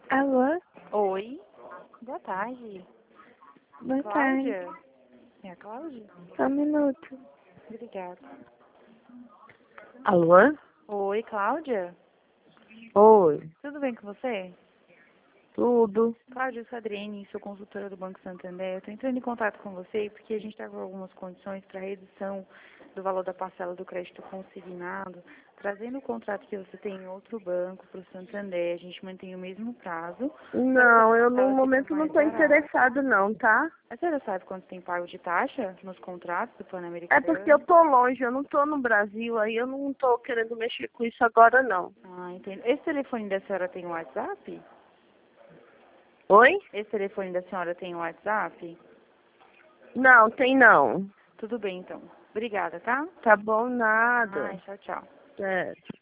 Alô? Oi, boa tarde. Boa Cláudia? tarde. É a Cláudia? Só um minuto. Obrigada. Alô? Oi, Cláudia? Oi. Tudo bem com você? Tudo. Cláudia, eu sou a Adriane, sou consultora do Banco Santander. Eu estou entrando em contato com você porque a gente está com algumas condições para redução do valor da parcela do crédito consignado, trazendo o contrato que você tem em outro banco para o Santander. A gente mantém o mesmo prazo. Não, eu no Ela fica momento não mais tô barata. interessado não, tá? A senhora sabe quanto tem pago de taxa nos contratos do É porque eu Pan-Americano? tô longe, eu não tô no Brasil, aí eu não tô querendo mexer com isso agora não. Ah, entendo. Esse telefone da senhora tem WhatsApp? Oi? Esse telefone da senhora tem WhatsApp? Não, tem não. Tudo bem, então. Obrigada, tá? Tá bom, Ai, nada. tchau, tchau. É.